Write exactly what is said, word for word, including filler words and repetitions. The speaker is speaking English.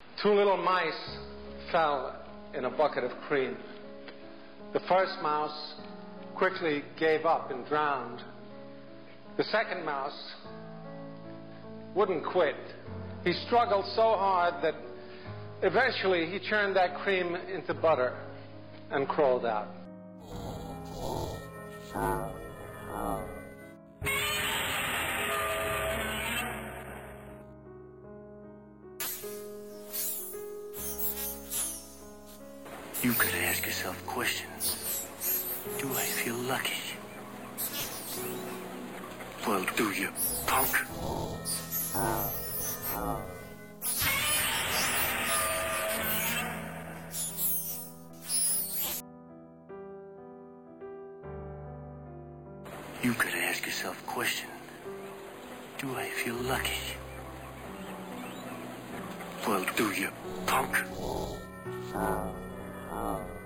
Two little mice fell in a bucket of cream. The first mouse quickly gave up and drowned. The second mouse wouldn't quit. He struggled so hard that eventually he churned that cream into butter and crawled out. You could ask yourself questions. Do I feel lucky? Well, do you, punk? You could ask yourself a question. Do I feel lucky? Well, do you, punk?